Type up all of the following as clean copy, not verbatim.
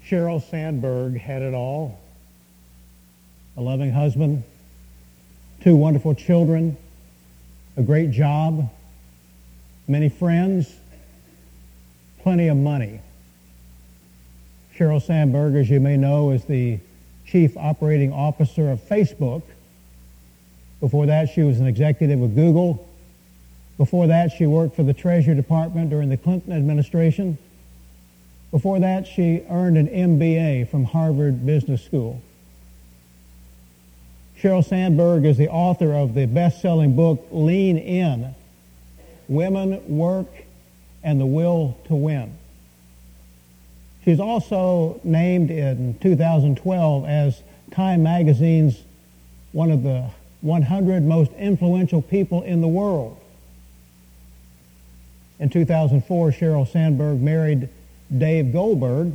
Sheryl Sandberg had it all. A loving husband, 2 wonderful children, a great job, many friends, plenty of money. Sheryl Sandberg, as you may know, is the chief operating officer of Facebook. Before that, she was an executive with Google. Before that, she worked for the Treasury Department during the Clinton administration. Before that, she earned an MBA from Harvard Business School. Sheryl Sandberg is the author of the best-selling book, Lean In: Women, Work, and the Will to Win. She's also named in 2012 as Time Magazine's one of the 100 most influential people in the world. In 2004, Sheryl Sandberg married Dave Goldberg.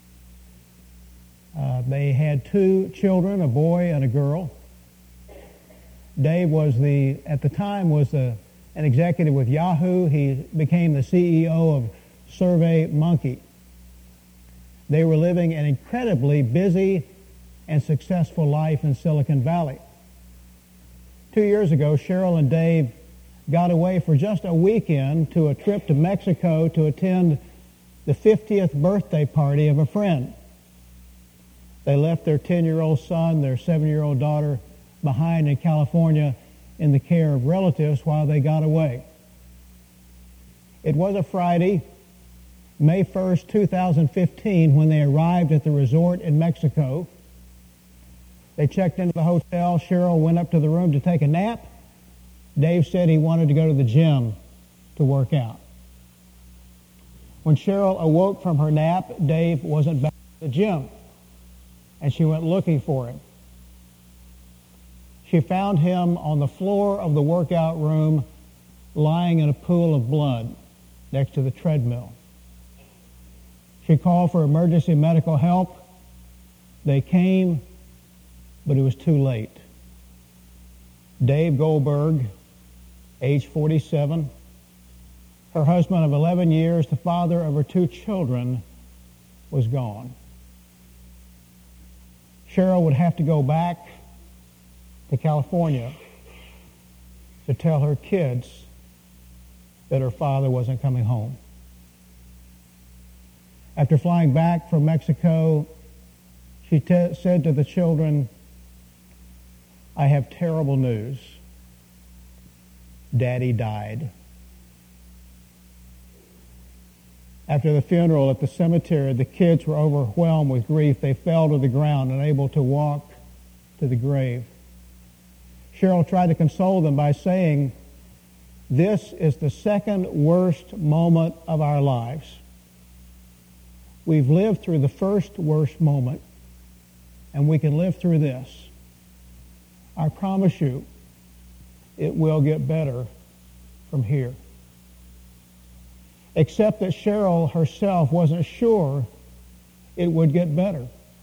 They had 2 children, a boy and a girl. Dave was at the time an executive with Yahoo. He became the CEO of SurveyMonkey. They were living an incredibly busy and successful life in Silicon Valley. 2 years ago, Sheryl and Dave got away for just a weekend to a trip to Mexico to attend the 50th birthday party of a friend. They left their 10-year-old son, their 7-year-old daughter behind in California in the care of relatives while they got away. It was a Friday, May 1st, 2015, when they arrived at the resort in Mexico. They checked into the hotel. Sheryl went up to the room to take a nap. Dave said he wanted to go to the gym to work out. When Sheryl awoke from her nap, Dave wasn't back at the gym, and she went looking for him. She found him on the floor of the workout room, lying in a pool of blood next to the treadmill. She called for emergency medical help. They came, but it was too late. Dave Goldberg, age 47, her husband of 11 years, the father of her 2 children, was gone. Sheryl would have to go back to California to tell her kids that her father wasn't coming home. After flying back from Mexico, she said to the children, "I have terrible news. Daddy died." After the funeral at the cemetery, the kids were overwhelmed with grief. They fell to the ground, unable to walk to the grave. Sheryl tried to console them by saying, "This is the second worst moment of our lives. We've lived through the first worst moment, and we can live through this. I promise you, it will get better from here." Except that Sheryl herself wasn't sure it would get better.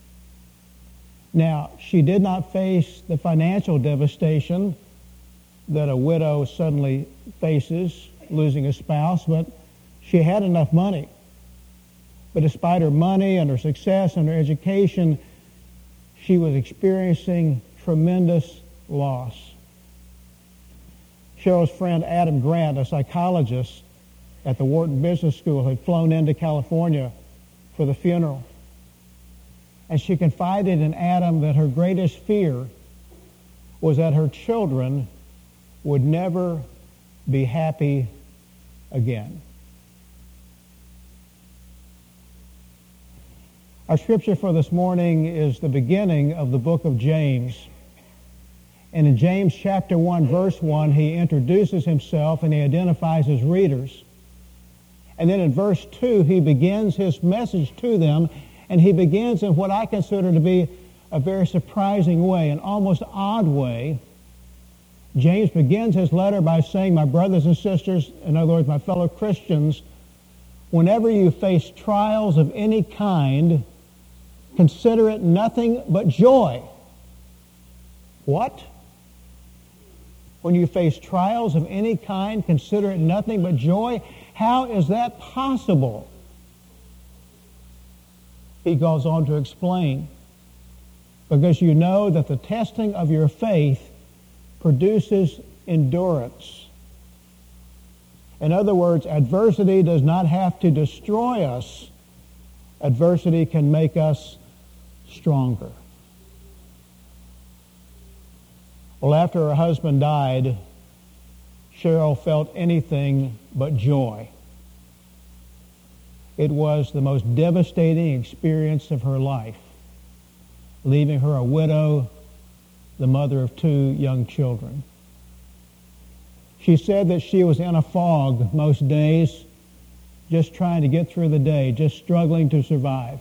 Now, she did not face the financial devastation that a widow suddenly faces, losing a spouse, but she had enough money. But despite her money and her success and her education, she was experiencing tremendous loss. Sheryl's friend Adam Grant, a psychologist at the Wharton Business School, had flown into California for the funeral. And she confided in Adam that her greatest fear was that her children would never be happy again. Our scripture for this morning is the beginning of the book of James. And in James chapter 1, verse 1, he introduces himself and he identifies his readers. And then in verse 2, he begins his message to them, and he begins in what I consider to be a very surprising way, an almost odd way. James begins his letter by saying, "My brothers and sisters," in other words, my fellow Christians, "whenever you face trials of any kind, consider it nothing but joy." What? When you face trials of any kind, consider it nothing but joy? How is that possible? he goes on to explain, because you know that the testing of your faith produces endurance. In other words, adversity does not have to destroy us. Adversity can make us stronger. Well, after her husband died, Cheryl felt anything but joy. It was the most devastating experience of her life, leaving her a widow, the mother of 2 young children. She said that she was in a fog most days, just trying to get through the day, just struggling to survive.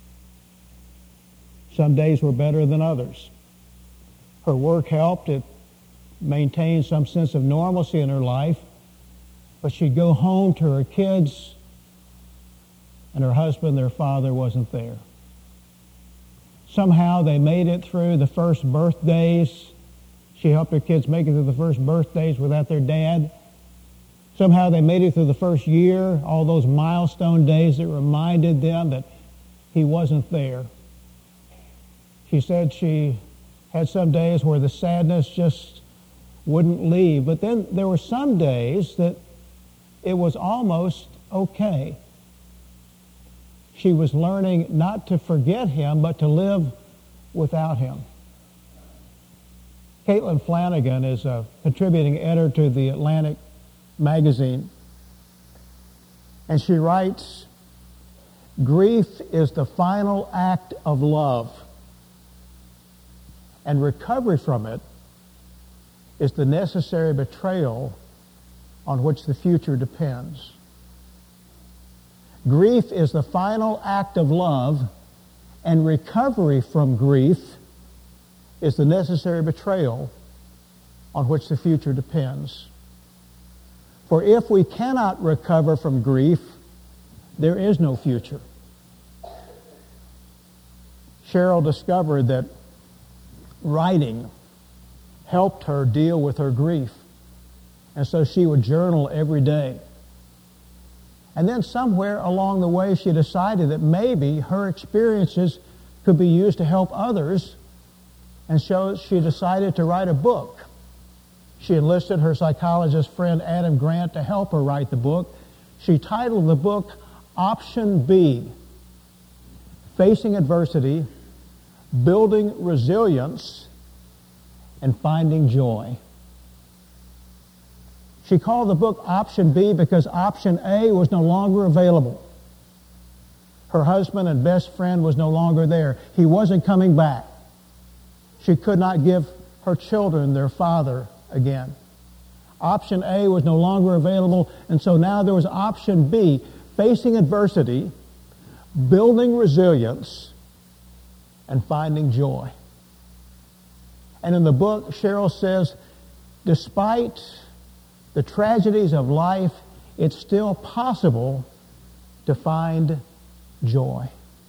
Some days were better than others. Her work helped. It maintained some sense of normalcy in her life. But she'd go home to her kids, and her husband, their father, wasn't there. Somehow they made it through the first birthdays. She helped her kids make it through the first birthdays without their dad. Somehow they made it through the first year, all those milestone days that reminded them that he wasn't there. She said she had some days where the sadness just wouldn't leave. But then there were some days that it was almost okay. She was learning not to forget him, but to live without him. Caitlin Flanagan is a contributing editor to the Atlantic magazine. And she writes, "Grief is the final act of love, and recovery from it is the necessary betrayal on which the future depends." Grief is the final act of love, and recovery from grief is the necessary betrayal on which the future depends. For if we cannot recover from grief, there is no future. Cheryl discovered that writing helped her deal with her grief, and so she would journal every day. And then somewhere along the way, she decided that maybe her experiences could be used to help others, and so she decided to write a book. She enlisted her psychologist friend Adam Grant to help her write the book. She titled the book Option B: Facing Adversity, Building Resilience, and Finding Joy. She called the book Option B because Option A was no longer available. Her husband and best friend was no longer there. He wasn't coming back. She could not give her children their father again. Option A was no longer available, and so now there was Option B: facing adversity, building resilience, and finding joy. And in the book, Cheryl says, despite the tragedies of life, it's still possible to find joy.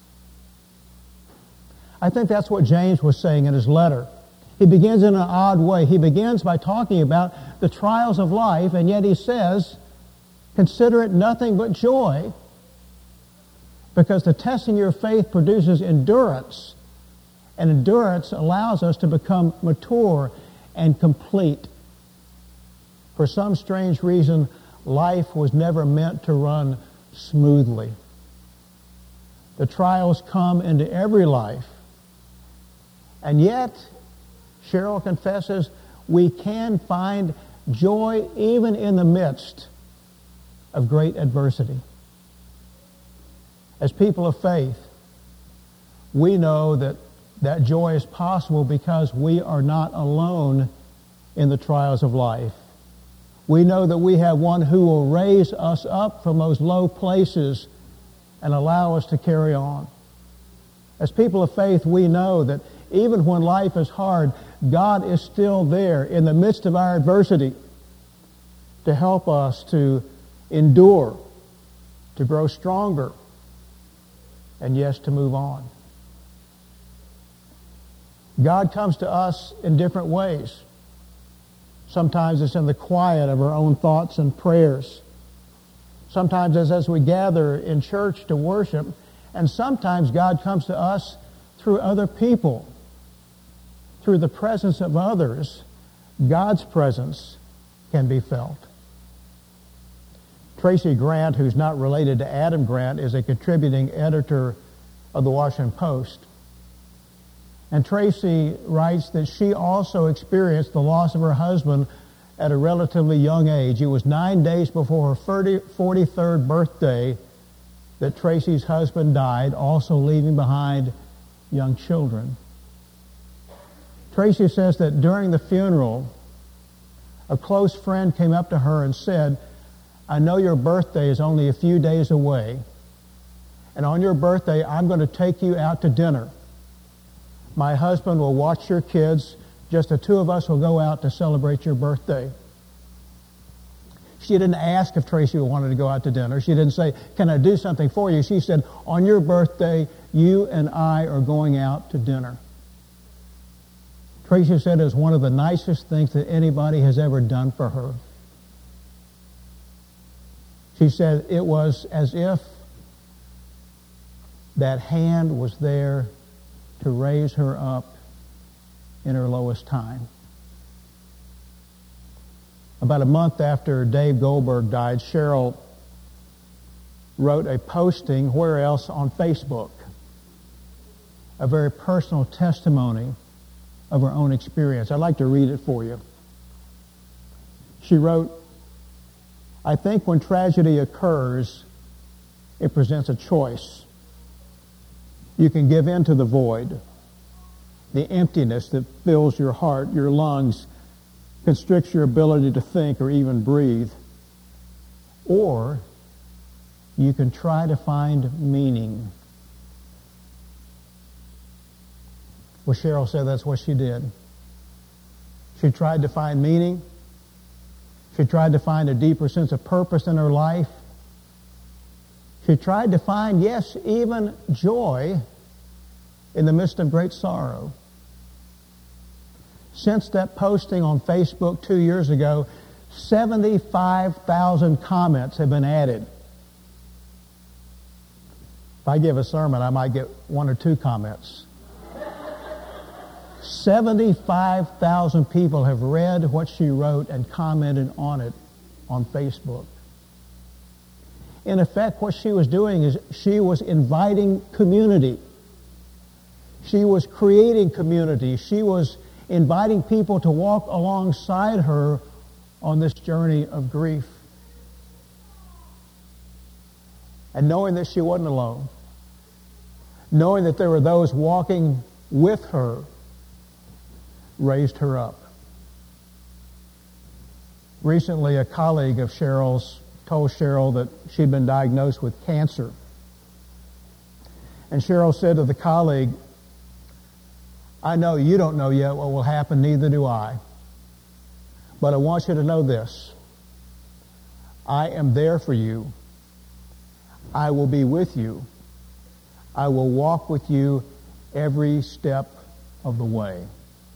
I think that's what James was saying in his letter. He begins in an odd way. He begins by talking about the trials of life, and yet he says, consider it nothing but joy, because the testing of your faith produces endurance, and endurance allows us to become mature and complete. For some strange reason, life was never meant to run smoothly. The trials come into every life, and yet, Cheryl confesses, we can find joy even in the midst of great adversity. As people of faith, we know that that joy is possible because we are not alone in the trials of life. We know that we have one who will raise us up from those low places and allow us to carry on. As people of faith, we know that even when life is hard, God is still there in the midst of our adversity to help us to endure, to grow stronger, and yes, to move on. God comes to us in different ways. Sometimes it's in the quiet of our own thoughts and prayers. Sometimes it's as we gather in church to worship, And sometimes God comes to us through other people, through the presence of others. God's presence can be felt. Tracy Grant, who's not related to Adam Grant, is a contributing editor of the Washington Post. And Tracy writes that she also experienced the loss of her husband at a relatively young age. It was 9 days before her 43rd birthday that Tracy's husband died, also leaving behind young children. Tracy says that during the funeral, a close friend came up to her and said, "I know your birthday is only a few days away, and on your birthday, I'm going to take you out to dinner. My husband will watch your kids. Just the two of us will go out to celebrate your birthday." She didn't ask if Tracy wanted to go out to dinner. She didn't say, "Can I do something for you?" She said, "On your birthday, you and I are going out to dinner." Tracy said it was one of the nicest things that anybody has ever done for her. She said it was as if that hand was there to raise her up in her lowest time. About a month after Dave Goldberg died, Cheryl wrote a posting, where else, on Facebook, a very personal testimony of her own experience. I'd like to read it for you. She wrote, "I think when tragedy occurs, it presents a choice. You can give in to the void, the emptiness that fills your heart, your lungs, constricts your ability to think or even breathe. Or you can try to find meaning." Well, Cheryl said that's what she did. She tried to find meaning. She tried to find a deeper sense of purpose in her life. She tried to find, yes, even joy in the midst of great sorrow. Since that posting on Facebook 2 years ago, 75,000 comments have been added. If I give a sermon, I might get 1 or 2 comments. 75,000 people have read what she wrote and commented on it on Facebook. In effect, what she was doing is she was inviting community. She was creating community. She was inviting people to walk alongside her on this journey of grief. And knowing that she wasn't alone, knowing that there were those walking with her, raised her up. Recently, a colleague of Cheryl's told Cheryl that she'd been diagnosed with cancer. And Cheryl said to the colleague, "I know you don't know yet what will happen, neither do I. But I want you to know this. I am there for you. I will be with you. I will walk with you every step of the way."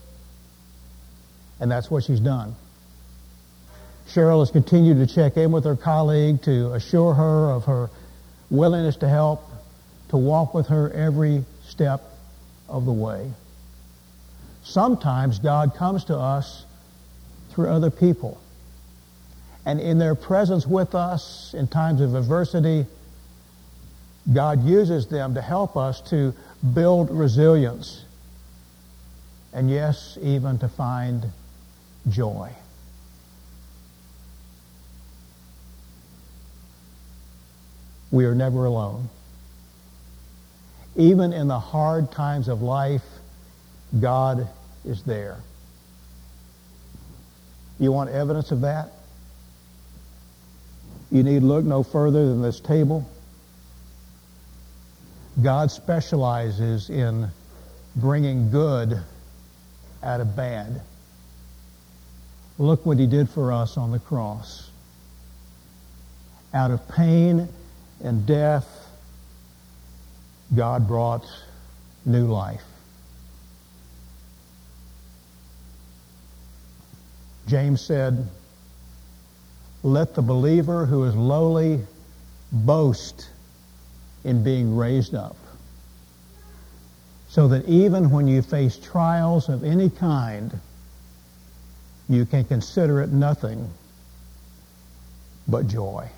And that's what she's done. Cheryl has continued to check in with her colleague to assure her of her willingness to help, to walk with her every step of the way. Sometimes God comes to us through other people. And in their presence with us in times of adversity, God uses them to help us to build resilience. And yes, even to find joy. We are never alone. Even in the hard times of life, God is there. You want evidence of that? You need look no further than this table. God specializes in bringing good out of bad. Look what he did for us on the cross. Out of pain and death, God brought new life. James said, "Let the believer who is lowly boast in being raised up, so that even when you face trials of any kind, you can consider it nothing but joy.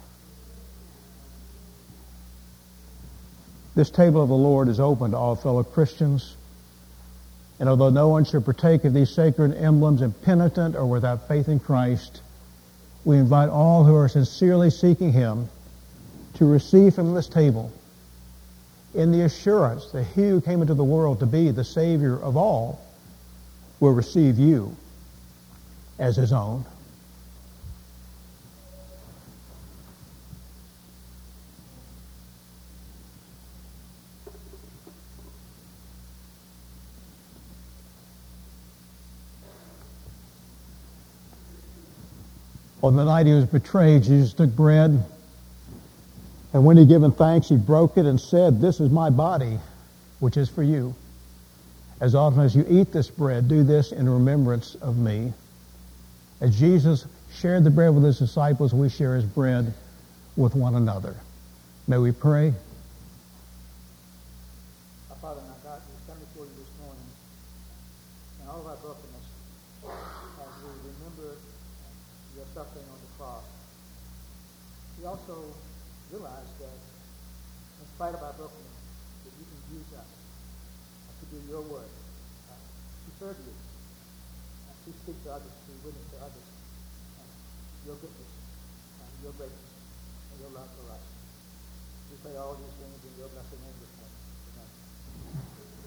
This table of the Lord is open to all fellow Christians, and although no one should partake of these sacred emblems impenitent or without faith in Christ, we invite all who are sincerely seeking Him to receive from this table in the assurance that He who came into the world to be the Savior of all will receive you as His own. On the night He was betrayed, Jesus took bread, and when He had given thanks, He broke it and said, "This is my body, which is for you. As often as you eat this bread, do this in remembrance of me." As Jesus shared the bread with His disciples, we share His bread with one another. May we pray? Our Father and our God, we stand before you this morning in all of our brokenness as we remember your suffering on the cross. We also realize that in spite of our brokenness, that you can use us to do your work, to serve you, to speak to others, to witness to others, your goodness, your greatness, and your love for us. We pray all these things in your blessed name this morning. Amen.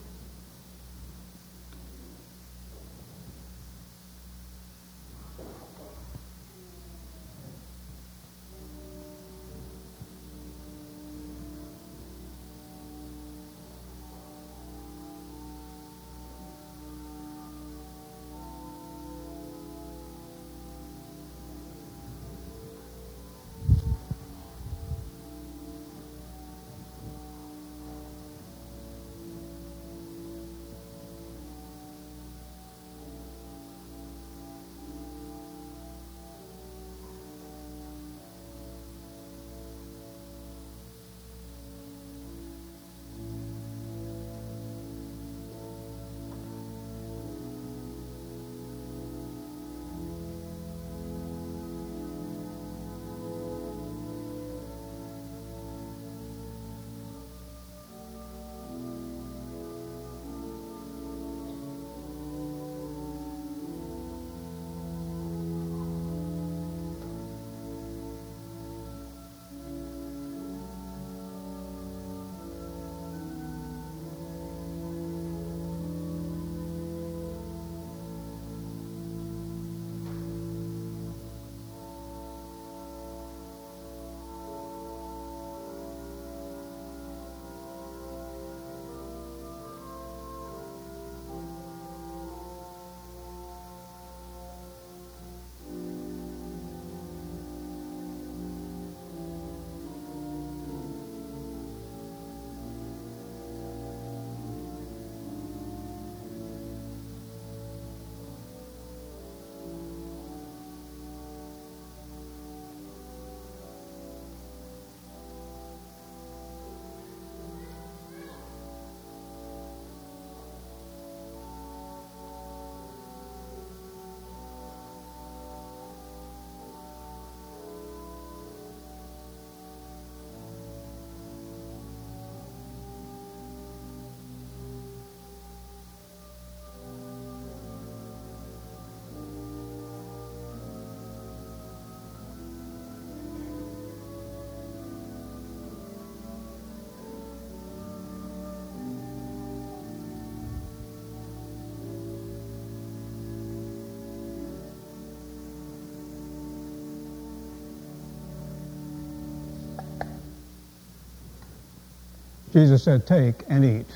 Jesus said, "Take and eat."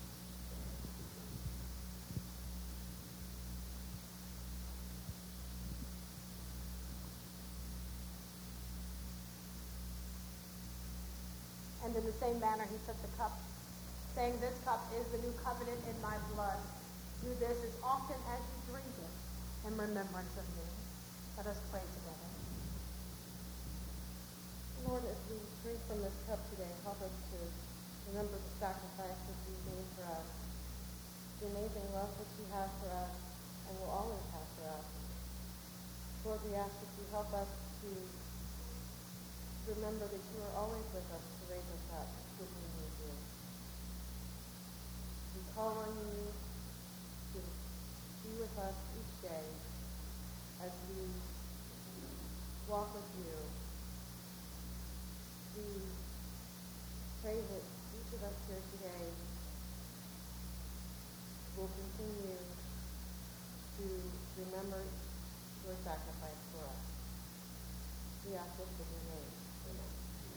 And in the same manner he took the cup, saying, "This cup is the new covenant in my blood. Do this as often as you drink it in remembrance of me." Let us pray together. Lord, as we drink from this cup today, help us to Remember the sacrifice that you made for us, the amazing love that you have for us and will always have for us. Lord, we ask that you help us to remember that you are always with us to raise us up when we need you. We call on you to be with us each day as we walk with you. We pray that each of us here today will continue to remember your sacrifice for us. We ask this in your name. Amen.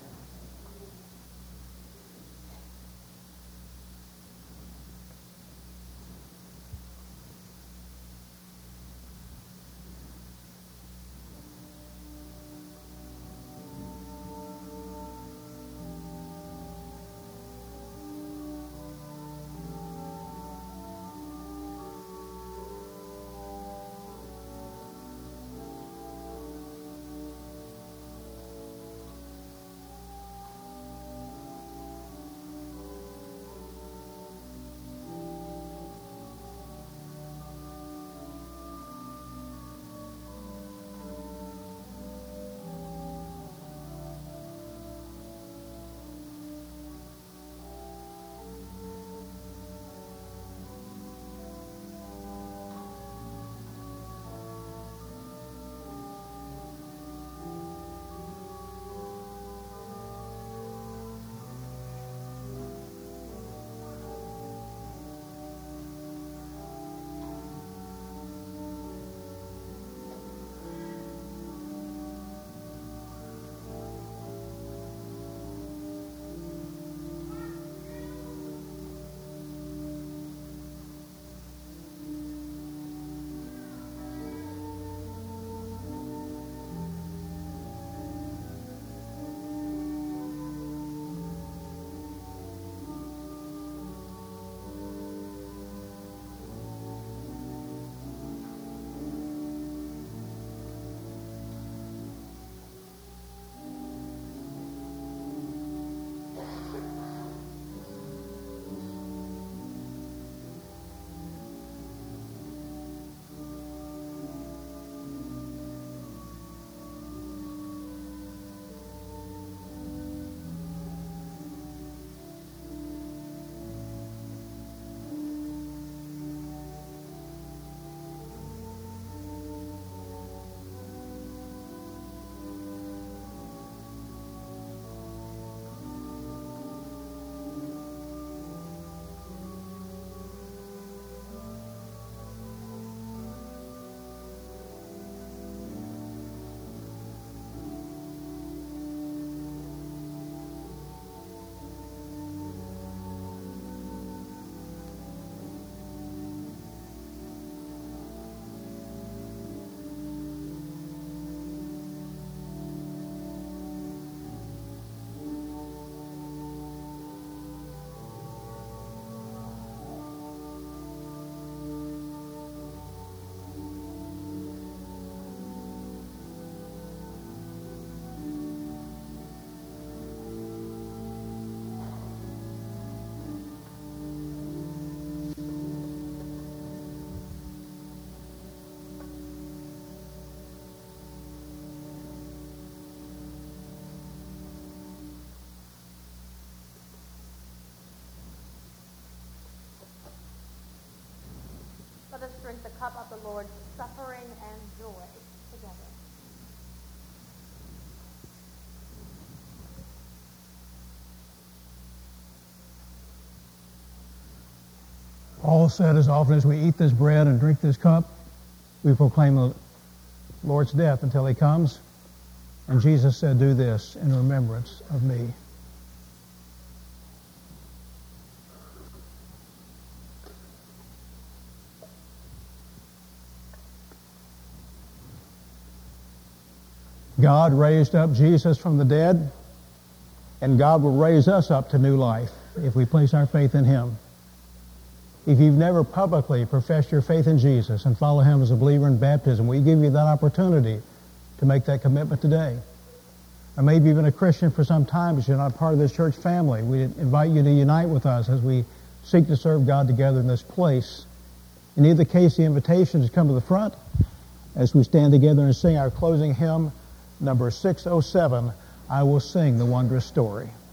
Let us drink the cup of the Lord's suffering and joy together. Paul said, as often as we eat this bread and drink this cup, we proclaim the Lord's death until he comes. And Jesus said, do this in remembrance of me. God raised up Jesus from the dead, and God will raise us up to new life if we place our faith in him. If you've never publicly professed your faith in Jesus and follow him as a believer in baptism, we give you that opportunity to make that commitment today. or maybe even a Christian for some time, but you're not part of this church family. We invite you to unite with us as we seek to serve God together in this place. In either case, the invitation is to come to the front as we stand together and sing our closing hymn, number 607, I Will Sing the Wondrous Story.